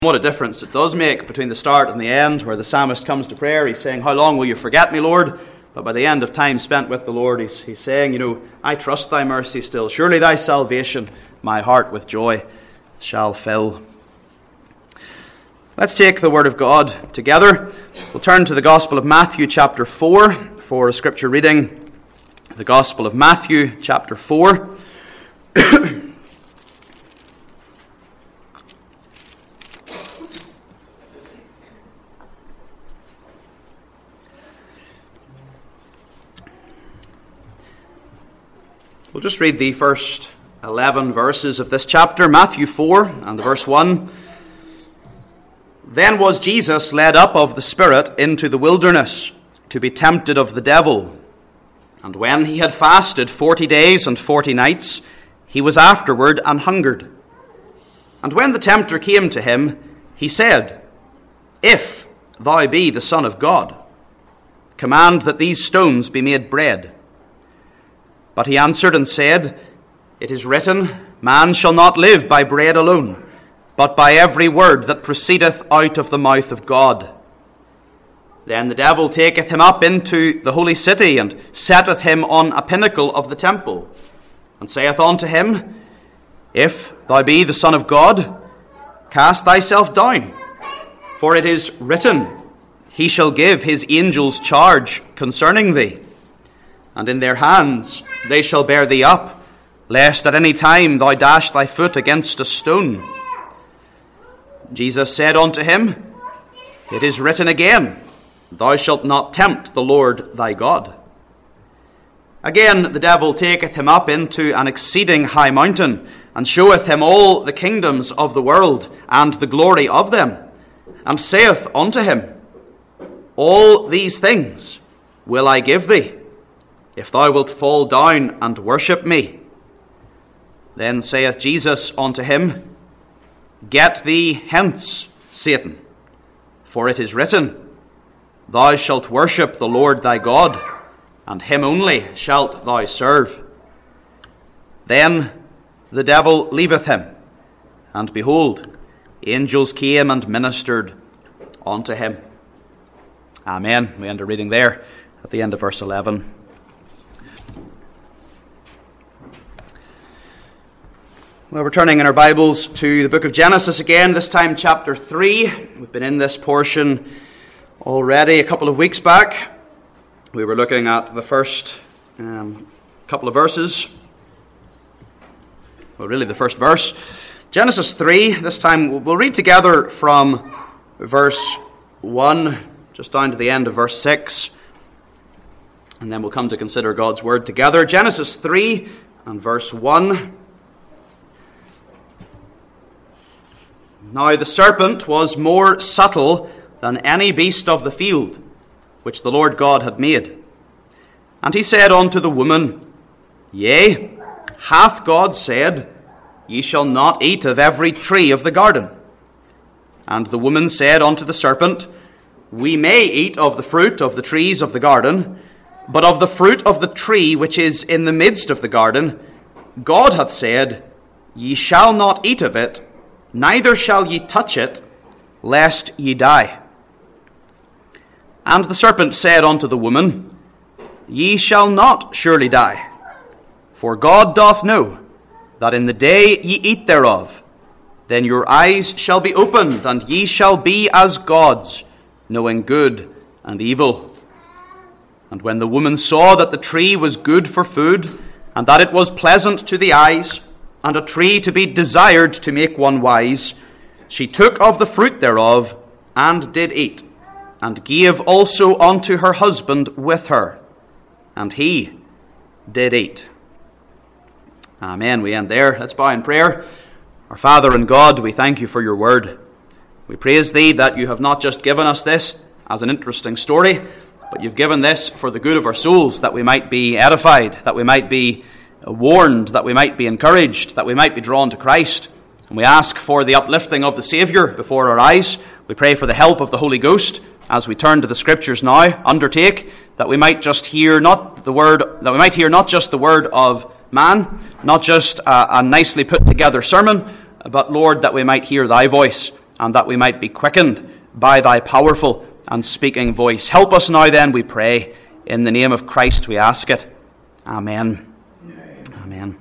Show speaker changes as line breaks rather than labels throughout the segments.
What a difference it does make between the start and the end, where the psalmist comes to prayer. He's saying, "How long will you forget me, Lord?" But by the end of time spent with the Lord, he's saying, "I trust thy mercy still. Surely thy salvation, my heart with joy shall fill." Let's take the word of God together. We'll turn to the Gospel of Matthew chapter 4 for a scripture reading. The Gospel of Matthew chapter 4. We'll just read the first 11 verses of this chapter, Matthew 4 and the verse 1. "Then was Jesus led up of the Spirit into the wilderness to be tempted of the devil. And when he had fasted 40 days and 40 nights, he was afterward an hungered. And when the tempter came to him, he said, If thou be the Son of God, command that these stones be made bread. But he answered and said, It is written, Man shall not live by bread alone, but by every word that proceedeth out of the mouth of God. Then the devil taketh him up into the holy city, and setteth him on a pinnacle of the temple, and saith unto him, If thou be the Son of God, cast thyself down. For it is written, He shall give his angels charge concerning thee. And in their hands they shall bear thee up, lest at any time thou dash thy foot against a stone. Jesus said unto him, It is written again, Thou shalt not tempt the Lord thy God. Again the devil taketh him up into an exceeding high mountain, and showeth him all the kingdoms of the world, and the glory of them, and saith unto him, All these things will I give thee, if thou wilt fall down and worship me. Then saith Jesus unto him, Get thee hence, Satan, for it is written, Thou shalt worship the Lord thy God, and him only shalt thou serve. Then the devil leaveth him, and behold, angels came and ministered unto him. Amen. We end our reading there at the end of verse 11. Well, we're turning in our Bibles to the book of Genesis again, this time chapter 3. We've been in this portion already a couple of weeks back. We were looking at the first couple of verses. Well, really the first verse. Genesis 3, this time we'll read together from verse 1 just down to the end of verse 6. And then we'll come to consider God's word together. Genesis 3 and verse 1. Now the serpent was more subtle than any beast of the field, which the Lord God had made. And he said unto the woman, Yea, hath God said, Ye shall not eat of every tree of the garden? And the woman said unto the serpent, We may eat of the fruit of the trees of the garden, but of the fruit of the tree which is in the midst of the garden, God hath said, Ye shall not eat of it, neither shall ye touch it, lest ye die. And the serpent said unto the woman, Ye shall not surely die, for God doth know that in the day ye eat thereof, then your eyes shall be opened, and ye shall be as gods, knowing good and evil. And when the woman saw that the tree was good for food, and that it was pleasant to the eyes, and a tree to be desired to make one wise, she took of the fruit thereof, and did eat, and gave also unto her husband with her, and he did eat. Amen. We end there. Let's bow in prayer. Our Father and God, we thank you for your word. We praise thee that you have not just given us this as an interesting story, but you've given this for the good of our souls, that we might be edified, that we might be warned, that we might be encouraged, that we might be drawn to Christ. And we ask for the uplifting of the Saviour before our eyes. We pray for the help of the Holy Ghost as we turn to the Scriptures now. Undertake that we might just hear not just the word of man, not just a nicely put together sermon, but Lord, that we might hear thy voice and that we might be quickened by thy powerful and speaking voice. Help us now then, we pray. In the name of Christ we ask it. Amen. Amen.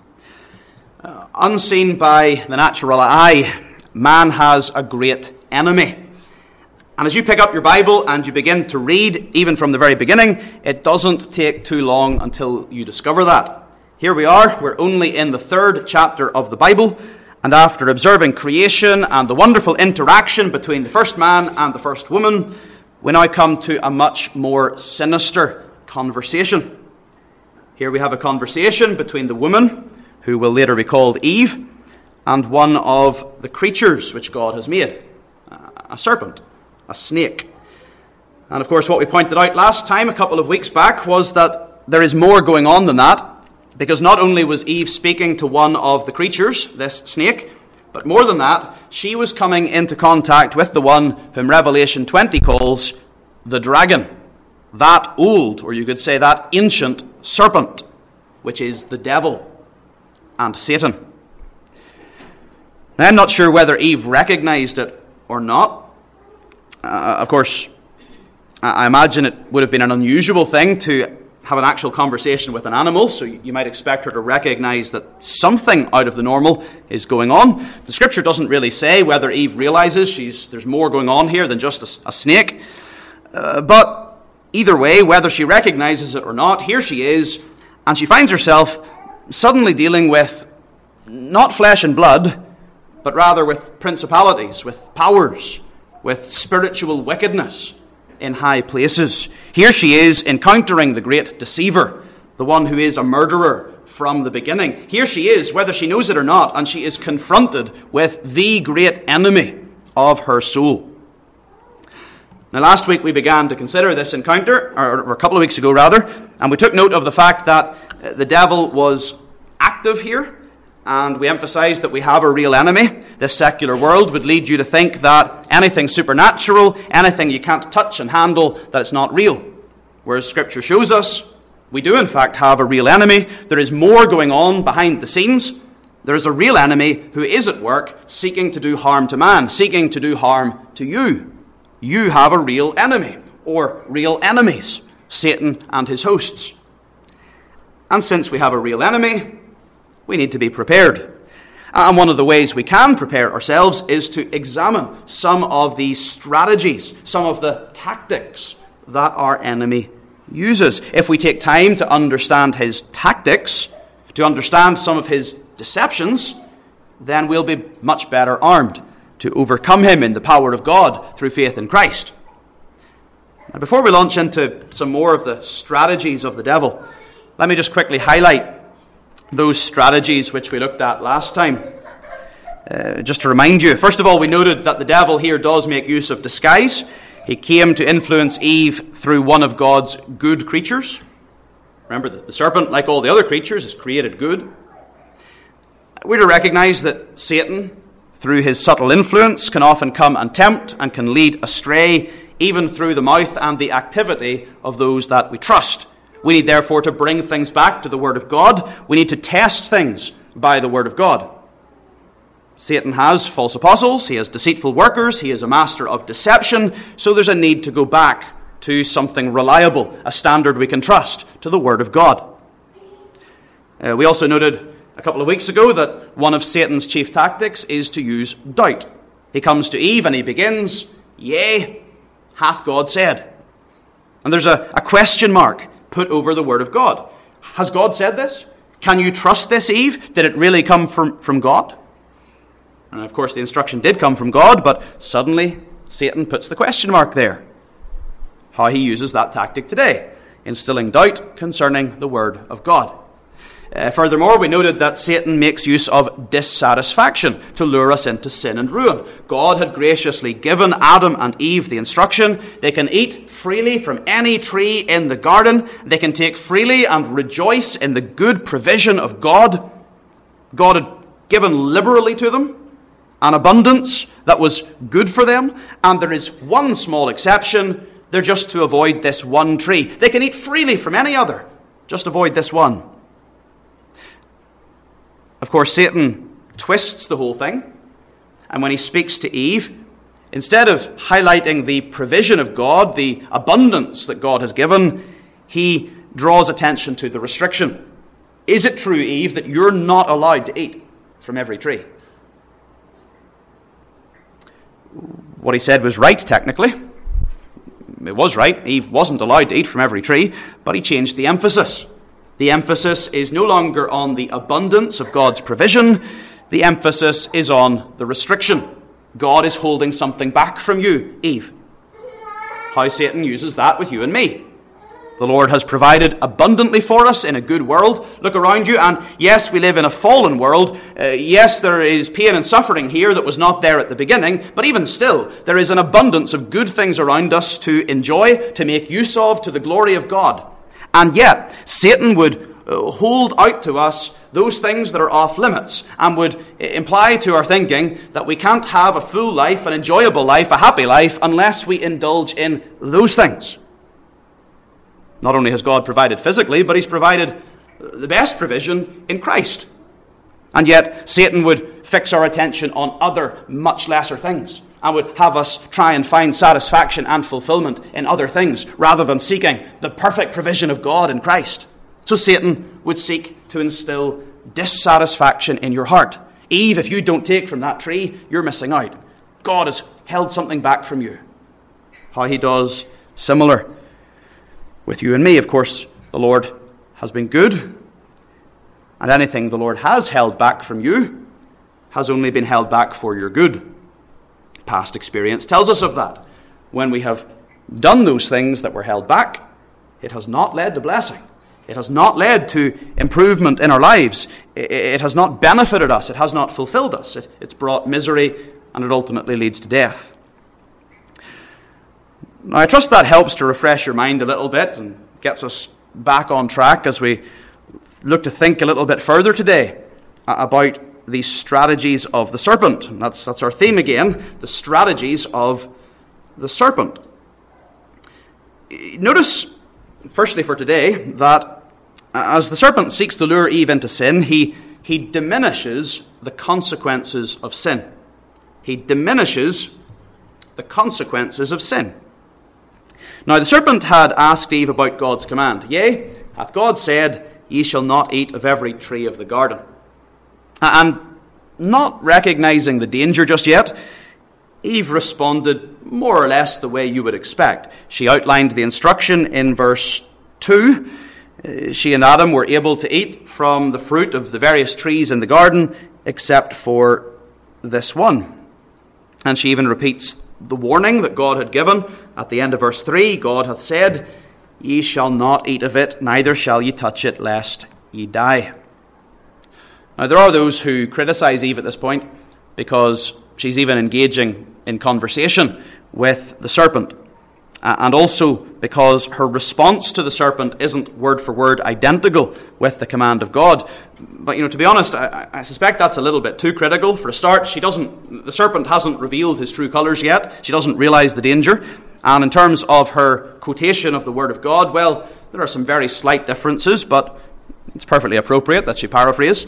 Unseen by the natural eye, man has a great enemy. And as you pick up your Bible and you begin to read, even from the very beginning, it doesn't take too long until you discover that. Here we are, we're only in the 3rd chapter of the Bible, and after observing creation and the wonderful interaction between the first man and the first woman, we now come to a much more sinister conversation. Here we have a conversation between the woman, who will later be called Eve, and one of the creatures which God has made, a serpent, a snake. And of course, what we pointed out last time, a couple of weeks back, was that there is more going on than that, because not only was Eve speaking to one of the creatures, this snake, but more than that, she was coming into contact with the one whom Revelation 20 calls the dragon, that old, or you could say that ancient serpent, which is the devil and Satan. Now, I'm not sure whether Eve recognized it or not. Of course, I imagine it would have been an unusual thing to have an actual conversation with an animal, so you might expect her to recognize that something out of the normal is going on. The scripture doesn't really say whether Eve realizes there's more going on here than just a snake. But either way, whether she recognizes it or not, here she is, and she finds herself suddenly dealing with not flesh and blood, but rather with principalities, with powers, with spiritual wickedness in high places. Here she is encountering the great deceiver, the one who is a murderer from the beginning. Here she is, whether she knows it or not, and she is confronted with the great enemy of her soul. Now, last week we began to consider this encounter, or a couple of weeks ago rather, and we took note of the fact that the devil was active here, and we emphasized that we have a real enemy. This secular world would lead you to think that anything supernatural, anything you can't touch and handle, that it's not real. Whereas Scripture shows us we do in fact have a real enemy. There is more going on behind the scenes. There is a real enemy who is at work seeking to do harm to man, seeking to do harm to you. You have a real enemy, or real enemies, Satan and his hosts. And since we have a real enemy, we need to be prepared. And one of the ways we can prepare ourselves is to examine some of these strategies, some of the tactics that our enemy uses. If we take time to understand his tactics, to understand some of his deceptions, then we'll be much better armed to overcome him in the power of God through faith in Christ. Now, before we launch into some more of the strategies of the devil, let me just quickly highlight those strategies which we looked at last time. Just to remind you, first of all, we noted that the devil here does make use of disguise. He came to influence Eve through one of God's good creatures. Remember, the serpent, like all the other creatures, is created good. We're to recognize that Satan, through his subtle influence, can often come and tempt and can lead astray, even through the mouth and the activity of those that we trust. We need, therefore, to bring things back to the Word of God. We need to test things by the Word of God. Satan has false apostles, he has deceitful workers, he is a master of deception, so there's a need to go back to something reliable, a standard we can trust, to the Word of God. We also noted a couple of weeks ago that one of Satan's chief tactics is to use doubt. He comes to Eve and he begins, "Yea, hath God said?" And there's a question mark put over the Word of God. Has God said this? Can you trust this, Eve? Did it really come from God? And of course the instruction did come from God, but suddenly Satan puts the question mark there. How he uses that tactic today, instilling doubt concerning the Word of God. Furthermore, we noted that Satan makes use of dissatisfaction to lure us into sin and ruin. God had graciously given Adam and Eve the instruction. They can eat freely from any tree in the garden. They can take freely and rejoice in the good provision of God. God had given liberally to them an abundance that was good for them. And there is one small exception. They're just to avoid this one tree. They can eat freely from any other. Just avoid this one. Of course, Satan twists the whole thing. And when he speaks to Eve, Instead of highlighting the provision of God, the abundance that God has given, he draws attention to the restriction. Is it true, Eve, that you're not allowed to eat from every tree? What he said was right, technically. It was right. Eve wasn't allowed to eat from every tree, but he changed the emphasis. The emphasis is no longer on the abundance of God's provision. The emphasis is on the restriction. God is holding something back from you, Eve. How Satan uses that with you and me. The Lord has provided abundantly for us in a good world. Look around you, and yes, we live in a fallen world. Yes, there is pain and suffering here that was not there at the beginning, but even still, there is an abundance of good things around us to enjoy, to make use of, to the glory of God. And yet, Satan would hold out to us those things that are off limits and would imply to our thinking that we can't have a full life, an enjoyable life, a happy life, unless we indulge in those things. Not only has God provided physically, but he's provided the best provision in Christ. And yet, Satan would fix our attention on other, much lesser things and would have us try and find satisfaction and fulfillment in other things rather than seeking the perfect provision of God in Christ. So Satan would seek to instill dissatisfaction in your heart. Eve, if you don't take from that tree, you're missing out. God has held something back from you. How he does similar with you and me. Of course, the Lord has been good, and anything the Lord has held back from you has only been held back for your good. Past experience tells us of that. When we have done those things that were held back, it has not led to blessing. It has not led to improvement in our lives. It has not benefited us. It has not fulfilled us. It's brought misery, and it ultimately leads to death. Now, I trust that helps to refresh your mind a little bit and gets us back on track as we look to think a little bit further today about the strategies of the serpent. And that's our theme again, the strategies of the serpent. Notice, firstly for today, that as the serpent seeks to lure Eve into sin, he diminishes the consequences of sin. He diminishes the consequences of sin. Now, the serpent had asked Eve about God's command. Yea, hath God said, ye shall not eat of every tree of the garden. And not recognizing the danger just yet, Eve responded more or less the way you would expect. She outlined the instruction in verse 2. She and Adam were able to eat from the fruit of the various trees in the garden, except for this one. And she even repeats the warning that God had given at the end of verse 3. God hath said, ye shall not eat of it, neither shall ye touch it, lest ye die. Now, there are those who criticize Eve at this point because she's even engaging in conversation with the serpent. And also because her response to the serpent isn't word for word identical with the command of God. But, to be honest, I suspect that's a little bit too critical. For a start, the serpent hasn't revealed his true colours yet. She doesn't realize the danger. And in terms of her quotation of the word of God, well, there are some very slight differences, but it's perfectly appropriate that she paraphrase.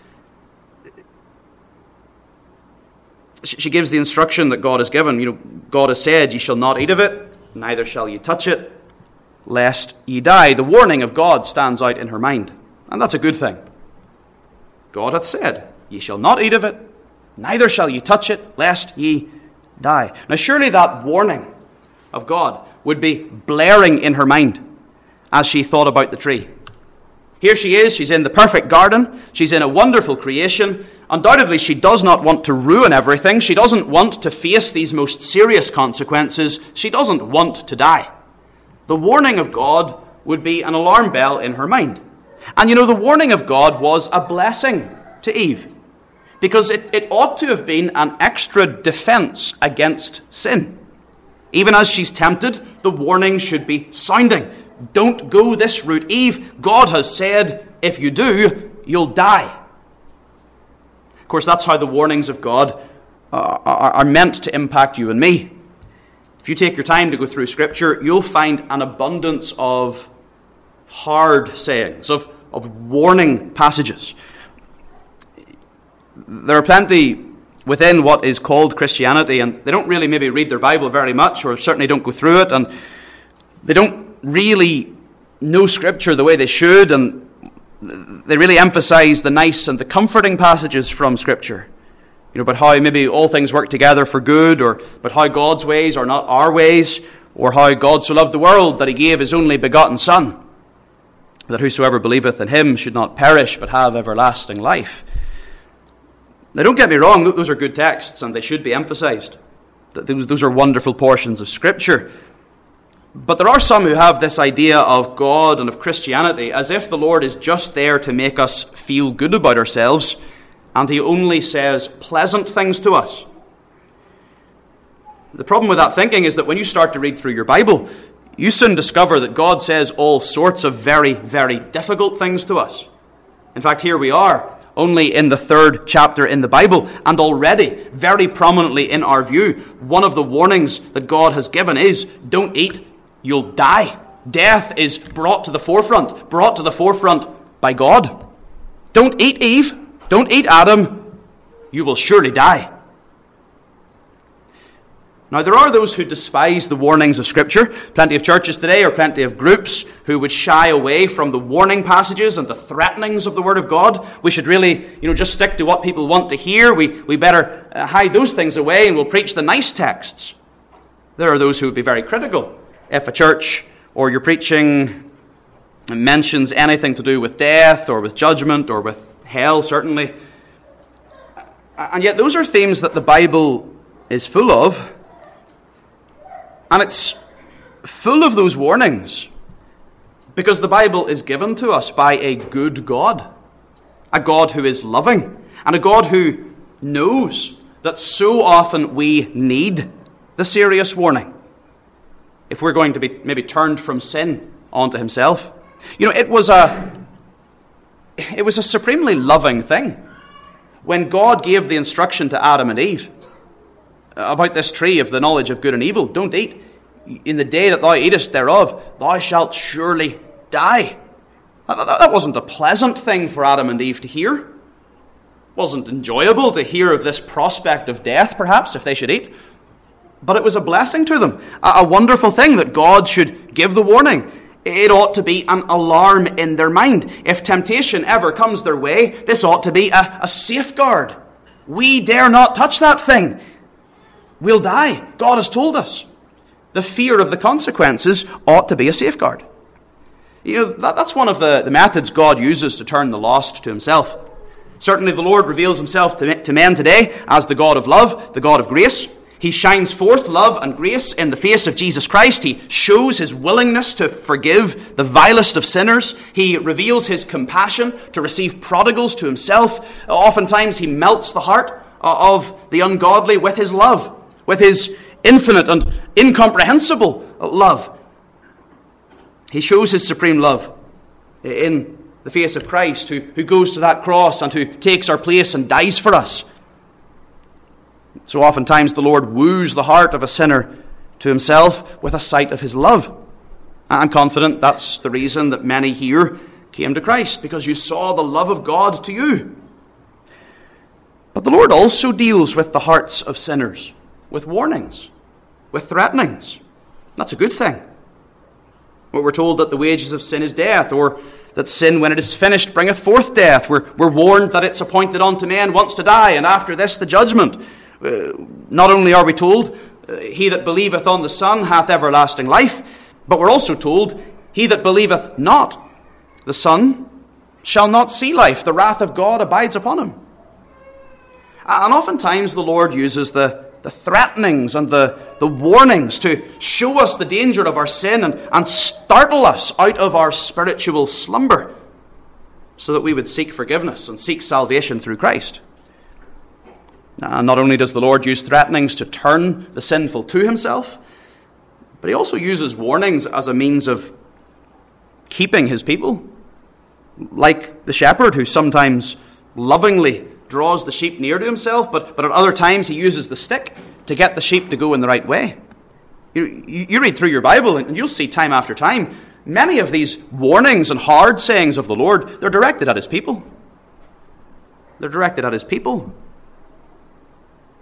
She gives the instruction that God has given. God has said, ye shall not eat of it, neither shall ye touch it, lest ye die. The warning of God stands out in her mind, and that's a good thing. God hath said, ye shall not eat of it, neither shall ye touch it, lest ye die. Now, surely that warning of God would be blaring in her mind as she thought about the tree. Here she is, she's in the perfect garden, she's in a wonderful creation. Undoubtedly, she does not want to ruin everything. She doesn't want to face these most serious consequences. She doesn't want to die. The warning of God would be an alarm bell in her mind. And the warning of God was a blessing to Eve, because it ought to have been an extra defense against sin. Even as she's tempted, the warning should be sounding. Don't go this route, Eve. God has said, if you do, you'll die. Of course, that's how the warnings of God are meant to impact you and me. If you take your time to go through Scripture, you'll find an abundance of hard sayings, of warning passages. There are plenty within what is called Christianity, and they don't really maybe read their Bible very much, or certainly don't go through it, and they don't really know Scripture the way they should, and they really emphasize the nice and the comforting passages from Scripture. But how maybe all things work together for good, or but how God's ways are not our ways, or how God so loved the world that he gave his only begotten Son, that whosoever believeth in him should not perish but have everlasting life. Now don't get me wrong, those are good texts and they should be emphasized. Those are wonderful portions of Scripture. But there are some who have this idea of God and of Christianity as if the Lord is just there to make us feel good about ourselves, and he only says pleasant things to us. The problem with that thinking is that when you start to read through your Bible, you soon discover that God says all sorts of very, very difficult things to us. In fact, here we are, only in the 3rd chapter in the Bible, and already, very prominently in our view, one of the warnings that God has given is, don't eat, you'll die. Death is brought to the forefront by God. Don't eat Eve, don't eat Adam, you will surely die. Now, there are those who despise the warnings of Scripture. Plenty of churches today, or plenty of groups, who would shy away from the warning passages and the threatenings of the Word of God. We should really, just stick to what people want to hear. We better hide those things away, and we'll preach the nice texts. There are those who would be very critical if a church or your preaching mentions anything to do with death or with judgment or with hell, certainly. And yet those are themes that the Bible is full of. And it's full of those warnings because the Bible is given to us by a good God, a God who is loving, and a God who knows that so often we need the serious warning if we're going to be maybe turned from sin onto himself. It was a supremely loving thing when God gave the instruction to Adam and Eve about this tree of the knowledge of good and evil. Don't eat. In the day that thou eatest thereof, thou shalt surely die. That wasn't a pleasant thing for Adam and Eve to hear. It wasn't enjoyable to hear of this prospect of death, perhaps, if they should eat. But it was a blessing to them, a wonderful thing that God should give the warning. It ought to be an alarm in their mind. If temptation ever comes their way, this ought to be a safeguard. We dare not touch that thing. We'll die. God has told us. The fear of the consequences ought to be a safeguard. That's one of the methods God uses to turn the lost to himself. Certainly the Lord reveals himself to men today as the God of love, the God of grace. He shines forth love and grace in the face of Jesus Christ. He shows his willingness to forgive the vilest of sinners. He reveals his compassion to receive prodigals to himself. Oftentimes he melts the heart of the ungodly with his love, with his infinite and incomprehensible love. He shows his supreme love in the face of Christ, who goes to that cross and who takes our place and dies for us. So oftentimes the Lord woos the heart of a sinner to himself with a sight of his love. I'm confident that's the reason that many here came to Christ, because you saw the love of God to you. But the Lord also deals with the hearts of sinners, with warnings, with threatenings. That's a good thing. We're told that the wages of sin is death, or that sin, when it is finished, bringeth forth death. We're warned that it's appointed unto man once to die, and after this the judgment. Not only are we told, he that believeth on the Son hath everlasting life, but we're also told, he that believeth not the Son shall not see life. The wrath of God abides upon him. And oftentimes the Lord uses the threatenings and the warnings to show us the danger of our sin and startle us out of our spiritual slumber so that we would seek forgiveness and seek salvation through Christ. Not only does the Lord use threatenings to turn the sinful to himself, but he also uses warnings as a means of keeping his people. Like the shepherd who sometimes lovingly draws the sheep near to himself, but at other times he uses the stick to get the sheep to go in the right way. You read through your Bible and you'll see time after time, many of these warnings and hard sayings of the Lord, they're directed at his people. They're directed at his people.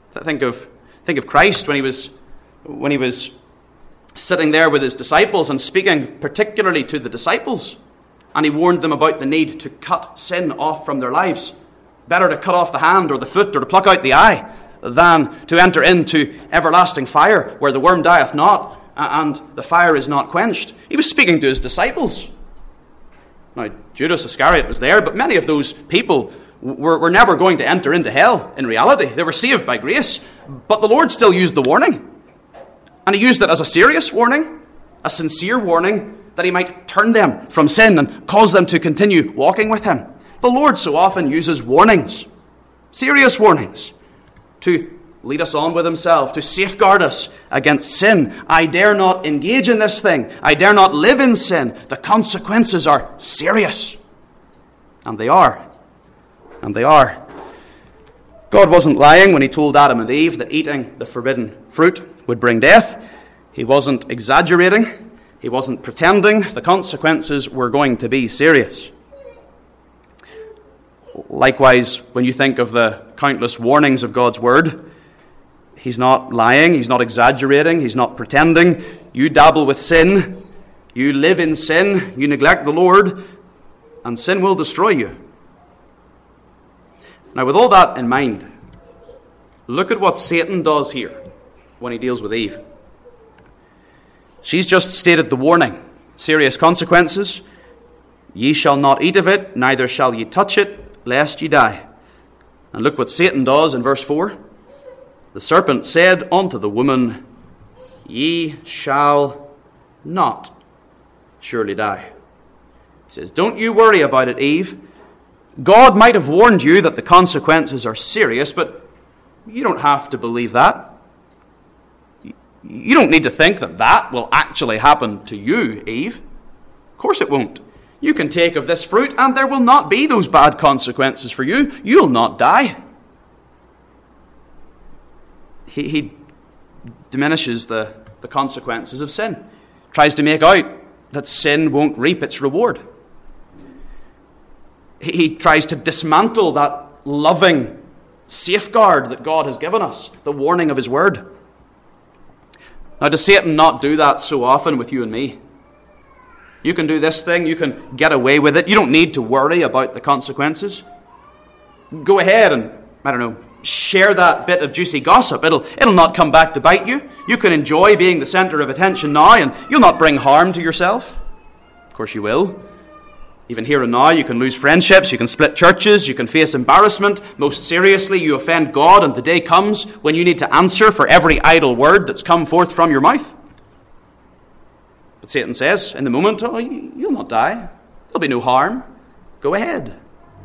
Think of Christ when he was sitting there with his disciples and speaking particularly to the disciples. And he warned them about the need to cut sin off from their lives. Better to cut off the hand or the foot or to pluck out the eye than to enter into everlasting fire where the worm dieth not and the fire is not quenched. He was speaking to his disciples. Now, Judas Iscariot was there, but many of those people were never going to enter into hell in reality. They were saved by grace. But the Lord still used the warning. And he used it as a serious warning, a sincere warning, that he might turn them from sin and cause them to continue walking with him. The Lord so often uses warnings, serious warnings, to lead us on with himself, to safeguard us against sin. I dare not engage in this thing. I dare not live in sin. The consequences are serious. And they are. And they are. God wasn't lying when he told Adam and Eve that eating the forbidden fruit would bring death. He wasn't exaggerating. He wasn't pretending. The consequences were going to be serious. Likewise, when you think of the countless warnings of God's word, he's not lying, he's not exaggerating, he's not pretending. You dabble with sin, you live in sin, you neglect the Lord, and sin will destroy you. Now, with all that in mind, look at what Satan does here when he deals with Eve. She's just stated the warning. Serious consequences. Ye shall not eat of it, neither shall ye touch it, lest ye die. And look what Satan does in verse 4. The serpent said unto the woman, Ye shall not surely die. He says, don't you worry about it, Eve. God might have warned you that the consequences are serious, but you don't have to believe that. You don't need to think that that will actually happen to you, Eve. Of course it won't. You can take of this fruit and there will not be those bad consequences for you. You'll not die. He diminishes the consequences of sin. Tries to make out that sin won't reap its reward. He tries to dismantle that loving safeguard that God has given us, the warning of his word. Now, does Satan not do that so often with you and me? You can do this thing, you can get away with it. You don't need to worry about the consequences. Go ahead and, share that bit of juicy gossip. It'll not come back to bite you. You can enjoy being the center of attention now, and you'll not bring harm to yourself. Of course you will. Even here and now, you can lose friendships, you can split churches, you can face embarrassment. Most seriously, you offend God, and the day comes when you need to answer for every idle word that's come forth from your mouth. But Satan says, in the moment, you'll not die. There'll be no harm. Go ahead.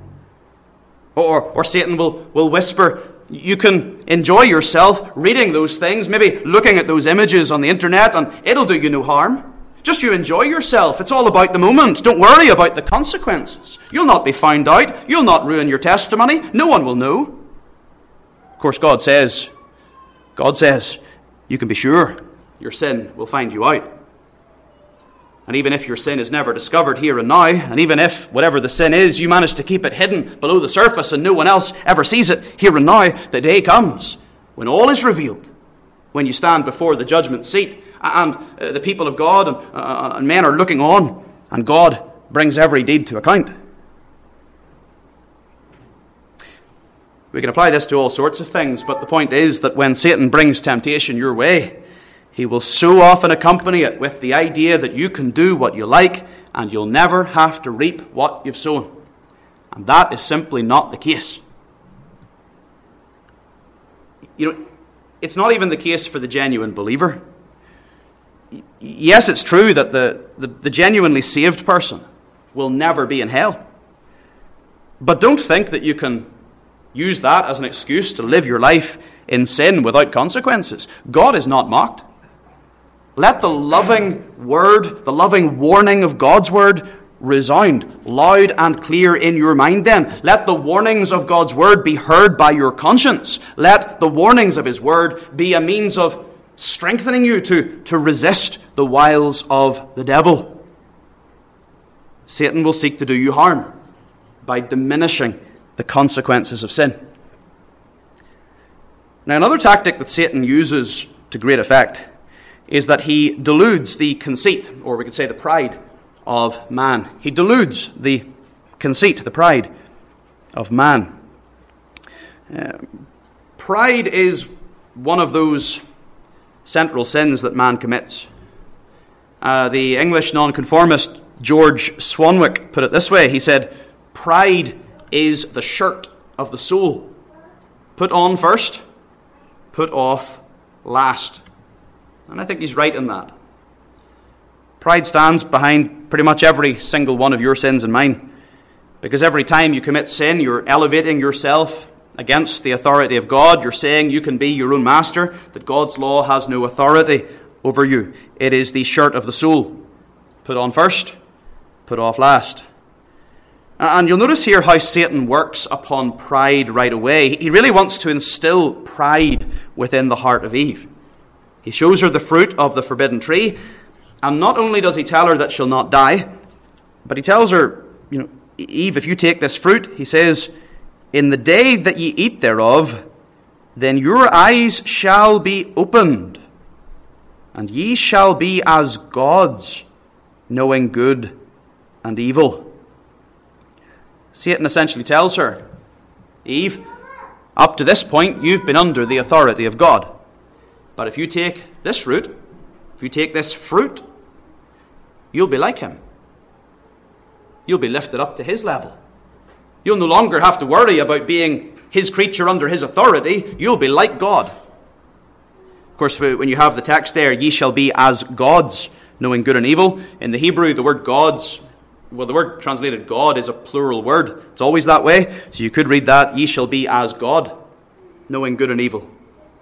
Or Satan will whisper, you can enjoy yourself reading those things, maybe looking at those images on the internet, and it'll do you no harm. Just you enjoy yourself. It's all about the moment. Don't worry about the consequences. You'll not be found out. You'll not ruin your testimony. No one will know. Of course, God says, you can be sure your sin will find you out. And even if your sin is never discovered here and now, and even if, whatever the sin is, you manage to keep it hidden below the surface and no one else ever sees it here and now, the day comes when all is revealed, when you stand before the judgment seat, and the people of God and men are looking on, and God brings every deed to account. We can apply this to all sorts of things, but the point is that when Satan brings temptation your way, he will so often accompany it with the idea that you can do what you like and you'll never have to reap what you've sown. And that is simply not the case. It's not even the case for the genuine believer. Yes, it's true that the genuinely saved person will never be in hell. But don't think that you can use that as an excuse to live your life in sin without consequences. God is not mocked. Let the loving word, the loving warning of God's word resound loud and clear in your mind then. Let the warnings of God's word be heard by your conscience. Let the warnings of his word be a means of strengthening you to resist the wiles of the devil. Satan will seek to do you harm by diminishing the consequences of sin. Now, another tactic that Satan uses to great effect is that he deludes the conceit, or we could say the pride, of man. He deludes the conceit, the pride of man. Pride is one of those central sins that man commits. The English nonconformist George Swanwick put it this way. He said, "Pride is the shirt of the soul. Put on first, put off last." And I think he's right in that. Pride stands behind pretty much every single one of your sins and mine. Because every time you commit sin, you're elevating yourself against the authority of God. You're saying you can be your own master, that God's law has no authority over you. It is the shirt of the soul. Put on first, put off last. And you'll notice here how Satan works upon pride right away. He really wants to instill pride within the heart of Eve. He shows her the fruit of the forbidden tree, and not only does he tell her that she'll not die, but he tells her, Eve, if you take this fruit, he says, in the day that ye eat thereof, then your eyes shall be opened, and ye shall be as gods, knowing good and evil. Satan essentially tells her, Eve, up to this point, you've been under the authority of God. But if you take this root, if you take this fruit, you'll be like him. You'll be lifted up to his level. You'll no longer have to worry about being his creature under his authority. You'll be like God. Of course, when you have the text there, ye shall be as gods, knowing good and evil. In the Hebrew, the word gods, the word translated God is a plural word. It's always that way. So you could read that, ye shall be as God, knowing good and evil.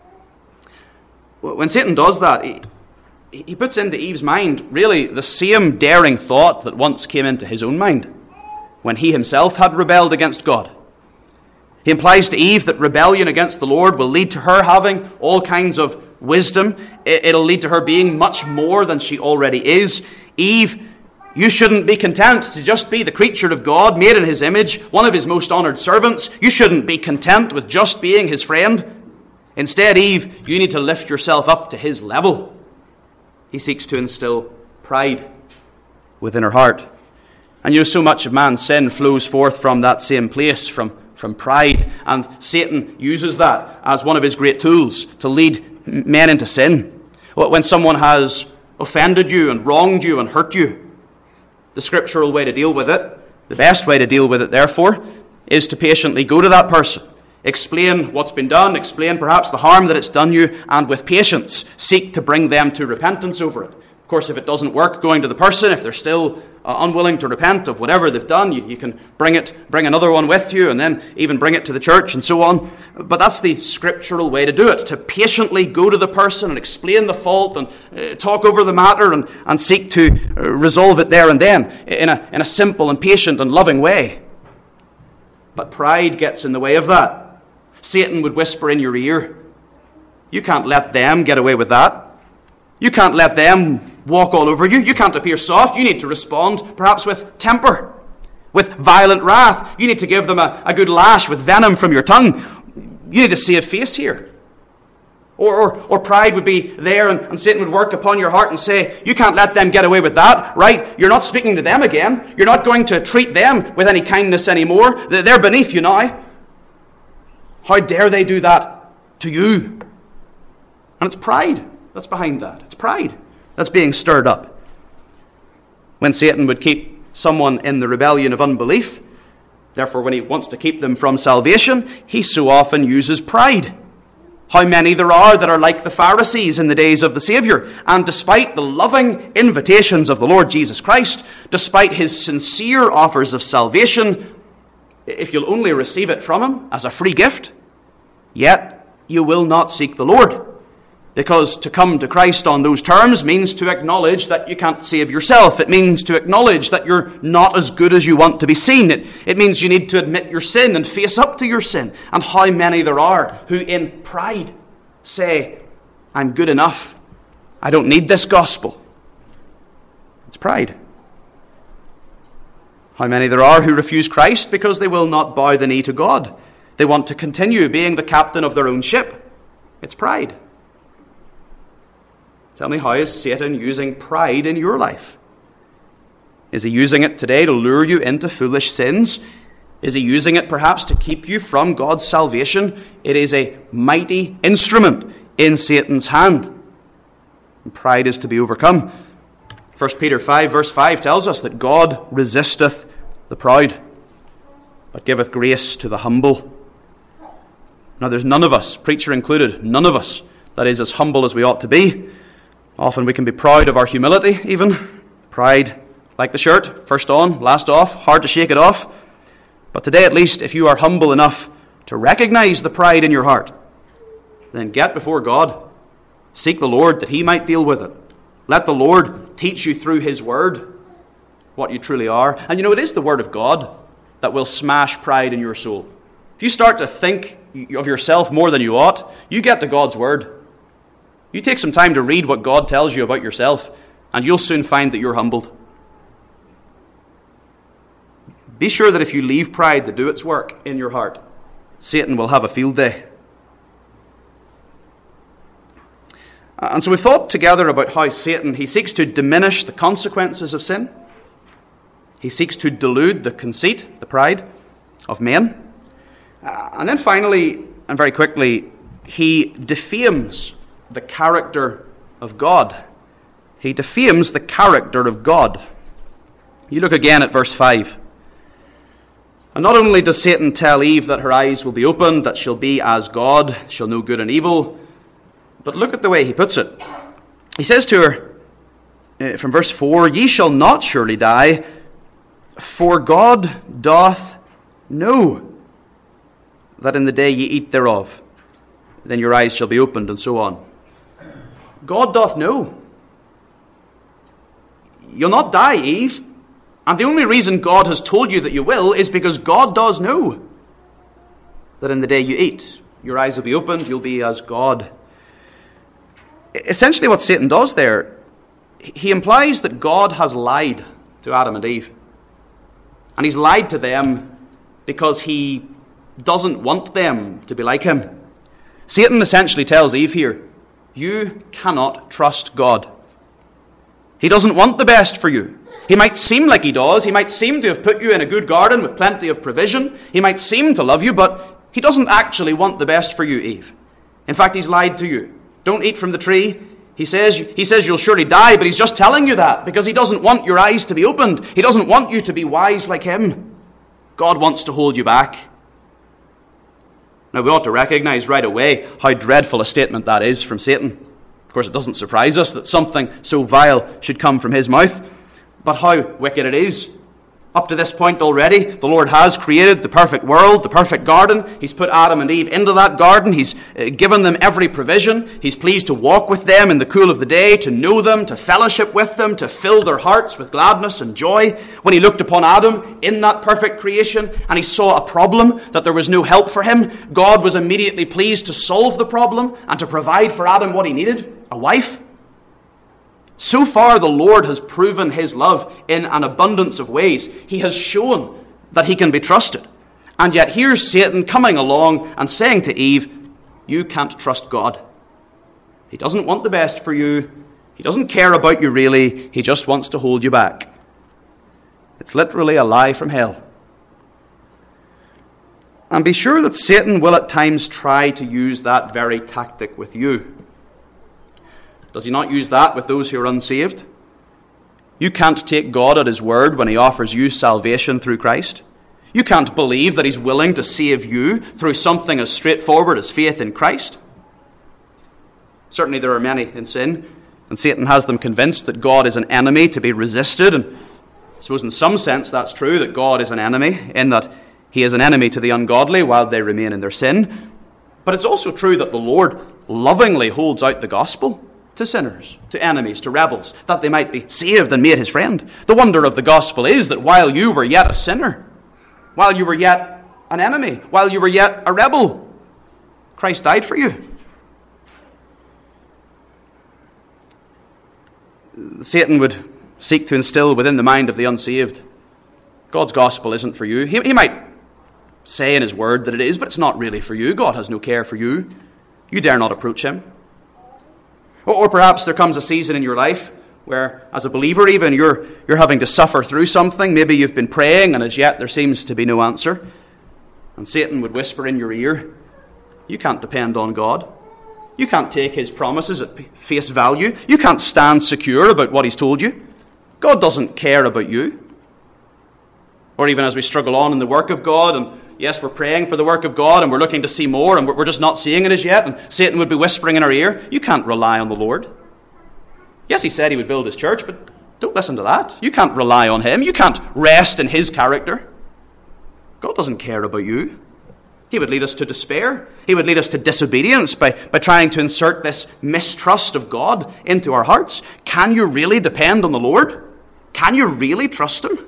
When Satan does that, he puts into Eve's mind really the same daring thought that once came into his own mind when he himself had rebelled against God. He implies to Eve that rebellion against the Lord will lead to her having all kinds of wisdom. It'll lead to her being much more than she already is. Eve, you shouldn't be content to just be the creature of God, made in his image, one of his most honored servants. You shouldn't be content with just being his friend. Instead, Eve, you need to lift yourself up to his level. He seeks to instill pride within her heart. And so much of man's sin flows forth from that same place, from pride. And Satan uses that as one of his great tools to lead men into sin. When someone has offended you and wronged you and hurt you, the scriptural way to deal with it, the best way to deal with it, therefore, is to patiently go to that person, explain what's been done, explain perhaps the harm that it's done you, and with patience seek to bring them to repentance over it. Of course, if it doesn't work going to the person, if they're still unwilling to repent of whatever they've done, you can bring another one with you, and then even bring it to the church and so on. But that's the scriptural way to do it, to patiently go to the person and explain the fault and talk over the matter and seek to resolve it there and then in a simple and patient and loving way. But pride gets in the way of that. Satan would whisper in your ear, you can't let them get away with that. You can't let them walk all over you. You can't appear soft. You need to respond perhaps with temper, with violent wrath. You need to give them a good lash with venom from your tongue. You need to save face here. Or pride would be there and Satan would work upon your heart and say, you can't let them get away with that, right? You're not speaking to them again. You're not going to treat them with any kindness anymore. They're beneath you now. How dare they do that to you? And it's pride that's behind that. It's pride that's being stirred up. When Satan would keep someone in the rebellion of unbelief, therefore when he wants to keep them from salvation, he so often uses pride. How many there are that are like the Pharisees in the days of the Savior, and despite the loving invitations of the Lord Jesus Christ, despite his sincere offers of salvation, if you'll only receive it from him as a free gift, yet you will not seek the Lord. Because to come to Christ on those terms means to acknowledge that you can't save yourself. It means to acknowledge that you're not as good as you want to be seen. It means you need to admit your sin and face up to your sin. And how many there are who in pride say, I'm good enough. I don't need this gospel. It's pride. How many there are who refuse Christ because they will not bow the knee to God. They want to continue being the captain of their own ship. It's pride. Tell me, how is Satan using pride in your life? Is he using it today to lure you into foolish sins? Is he using it perhaps to keep you from God's salvation? It is a mighty instrument in Satan's hand. And pride is to be overcome. 1 Peter 5 verse 5 tells us that God resisteth the proud, but giveth grace to the humble. Now there's none of us, preacher included, none of us that is as humble as we ought to be. Often we can be proud of our humility even. Pride, like the shirt, first on, last off, hard to shake it off. But today at least, if you are humble enough to recognize the pride in your heart, then get before God. Seek the Lord that he might deal with it. Let the Lord teach you through his word what you truly are. And you know, it is the word of God that will smash pride in your soul. If you start to think of yourself more than you ought, you get to God's word. You take some time to read what God tells you about yourself, and you'll soon find that you're humbled. Be sure that if you leave pride to do its work in your heart, Satan will have a field day. And so we've thought together about how Satan, he seeks to diminish the consequences of sin. He seeks to delude the conceit, the pride of men. And then finally, and very quickly, he defames the character of God. He defames the character of God. You look again at verse 5. And not only does Satan tell Eve that her eyes will be opened, that she'll be as God, she'll know good and evil, but look at the way he puts it. He says to her, from verse 4, "Ye shall not surely die, for God doth know that in the day ye eat thereof, then your eyes shall be opened," and so on. God doth know. You'll not die, Eve. And the only reason God has told you that you will is because God does know that in the day you eat, your eyes will be opened, you'll be as God. Essentially what Satan does there, he implies that God has lied to Adam and Eve. And he's lied to them because he doesn't want them to be like him. Satan essentially tells Eve here, you cannot trust God. He doesn't want the best for you. He might seem like he does. He might seem to have put you in a good garden with plenty of provision. He might seem to love you, but he doesn't actually want the best for you, Eve. In fact, he's lied to you. Don't eat from the tree. He says you'll surely die, but he's just telling you that because he doesn't want your eyes to be opened. He doesn't want you to be wise like him. God wants to hold you back. Now, we ought to recognize right away how dreadful a statement that is from Satan. Of course, it doesn't surprise us that something so vile should come from his mouth. But how wicked it is. Up to this point already, the Lord has created the perfect world, the perfect garden. He's put Adam and Eve into that garden. He's given them every provision. He's pleased to walk with them in the cool of the day, to know them, to fellowship with them, to fill their hearts with gladness and joy. When he looked upon Adam in that perfect creation and he saw a problem, that there was no help for him, God was immediately pleased to solve the problem and to provide for Adam what he needed, a wife. So far, the Lord has proven his love in an abundance of ways. He has shown that he can be trusted. And yet here's Satan coming along and saying to Eve, you can't trust God. He doesn't want the best for you. He doesn't care about you really. He just wants to hold you back. It's literally a lie from hell. And be sure that Satan will at times try to use that very tactic with you. Does he not use that with those who are unsaved? You can't take God at his word when he offers you salvation through Christ. You can't believe that he's willing to save you through something as straightforward as faith in Christ. Certainly there are many in sin, and Satan has them convinced that God is an enemy to be resisted. And I suppose in some sense that's true, that God is an enemy, in that he is an enemy to the ungodly while they remain in their sin. But it's also true that the Lord lovingly holds out the gospel to sinners, to enemies, to rebels, that they might be saved and made his friend. The wonder of the gospel is that while you were yet a sinner, while you were yet an enemy, while you were yet a rebel, Christ died for you. Satan would seek to instill within the mind of the unsaved, God's gospel isn't for you. He might say in his word that it is, but it's not really for you. God has no care for you. You dare not approach him. Or perhaps there comes a season in your life where, as a believer even, you're having to suffer through something. Maybe you've been praying and as yet there seems to be no answer. And Satan would whisper in your ear, you can't depend on God. You can't take his promises at face value. You can't stand secure about what he's told you. God doesn't care about you. Or even as we struggle on in the work of God, and yes, we're praying for the work of God, and we're looking to see more, and we're just not seeing it as yet, and Satan would be whispering in our ear, you can't rely on the Lord. Yes, he said he would build his church, but don't listen to that. You can't rely on him. You can't rest in his character. God doesn't care about you. He would lead us to despair. He would lead us to disobedience by trying to insert this mistrust of God into our hearts. Can you really depend on the Lord? Can you really trust him?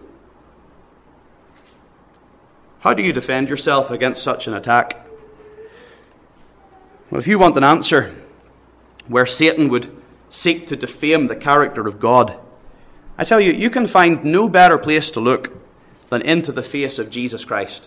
How do you defend yourself against such an attack? Well, if you want an answer where Satan would seek to defame the character of God, I tell you, you can find no better place to look than into the face of Jesus Christ.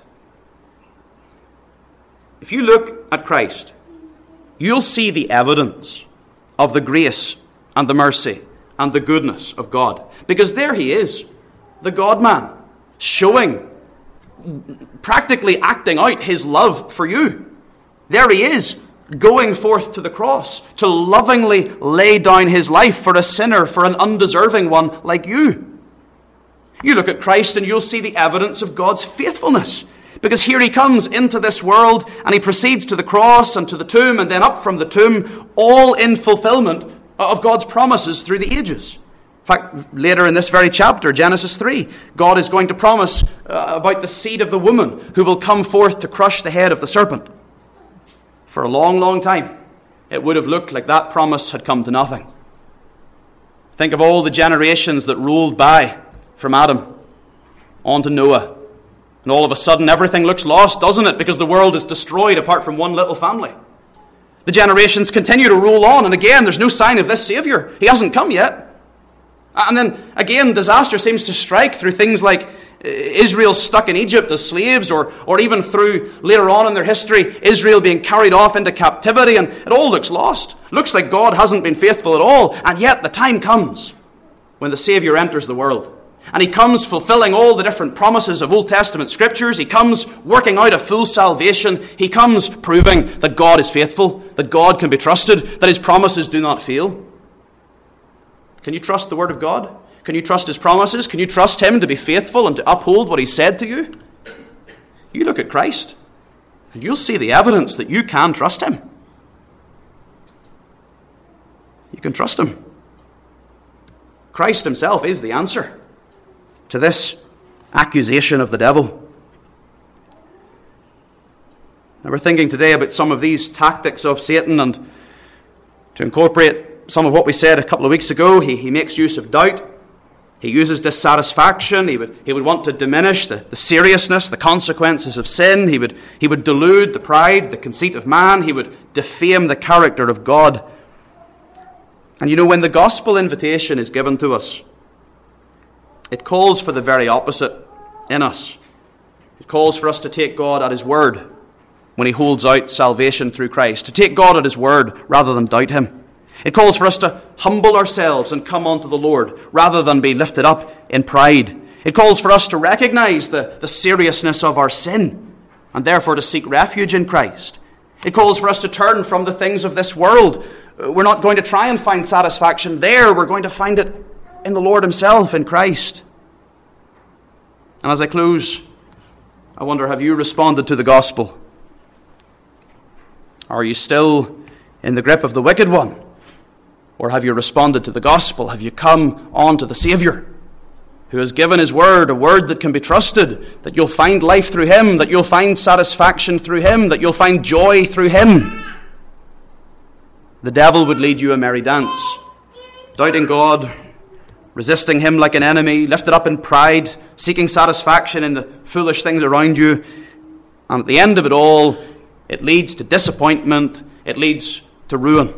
If you look at Christ, you'll see the evidence of the grace and the mercy and the goodness of God. Because there he is, the God-man, showing, practically acting out his love for you. There he is, going forth to the cross to lovingly lay down his life for a sinner, for an undeserving one like you. You look at Christ and you'll see the evidence of God's faithfulness. Because here he comes into this world and he proceeds to the cross and to the tomb and then up from the tomb, all in fulfillment of God's promises through the ages. In fact, later in this very chapter, Genesis 3, God is going to promise about the seed of the woman who will come forth to crush the head of the serpent. For a long, long time, it would have looked like that promise had come to nothing. Think of all the generations that rolled by from Adam on to Noah. And all of a sudden, everything looks lost, doesn't it? Because the world is destroyed apart from one little family. The generations continue to roll on, and again, there's no sign of this Savior. He hasn't come yet. And then, again, disaster seems to strike through things like Israel stuck in Egypt as slaves, or even through, later on in their history, Israel being carried off into captivity, and it all looks lost. Looks like God hasn't been faithful at all, and yet the time comes when the Savior enters the world. And he comes fulfilling all the different promises of Old Testament scriptures. He comes working out a full salvation. He comes proving that God is faithful, that God can be trusted, that his promises do not fail. Can you trust the word of God? Can you trust his promises? Can you trust him to be faithful and to uphold what he said to you? You look at Christ, and you'll see the evidence that you can trust him. You can trust him. Christ himself is the answer to this accusation of the devil. Now we're thinking today about some of these tactics of Satan, and to incorporate some of what we said a couple of weeks ago, he makes use of doubt. He uses dissatisfaction. He would want to diminish the seriousness, the consequences of sin. He would delude the pride, the conceit of man. He would defame the character of God. And you know, when the gospel invitation is given to us, it calls for the very opposite in us. It calls for us to take God at his word when he holds out salvation through Christ, to take God at his word rather than doubt him. It calls for us to humble ourselves and come unto the Lord rather than be lifted up in pride. It calls for us to recognize the seriousness of our sin and therefore to seek refuge in Christ. It calls for us to turn from the things of this world. We're not going to try and find satisfaction there. We're going to find it in the Lord himself, in Christ. And as I close, I wonder, have you responded to the gospel? Are you still in the grip of the wicked one? Or have you responded to the gospel? Have you come on to the Savior, who has given his word, a word that can be trusted, that you'll find life through him, that you'll find satisfaction through him, that you'll find joy through him? The devil would lead you a merry dance, doubting God, resisting him like an enemy, lifted up in pride, seeking satisfaction in the foolish things around you. And at the end of it all, it leads to disappointment, it leads to ruin.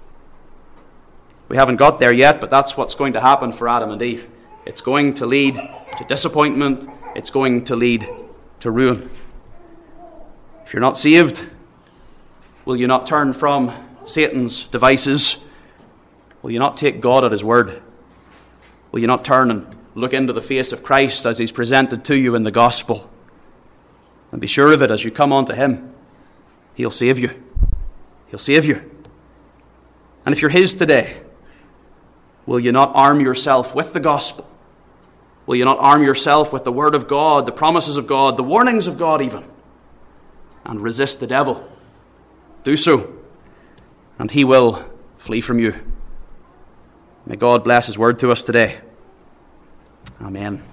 We haven't got there yet, but that's what's going to happen for Adam and Eve. It's going to lead to disappointment, it's going to lead to ruin. If you're not saved, Will you not turn from Satan's devices? Will you not take God at his word? Will you not turn and look into the face of Christ as he's presented to you in the gospel? And be sure of it, as you come unto him, he'll save you. He'll save you. And if you're his today, will you not arm yourself with the gospel? Will you not arm yourself with the word of God, the promises of God, the warnings of God even, and resist the devil? Do so, and he will flee from you. May God bless his word to us today. Amen.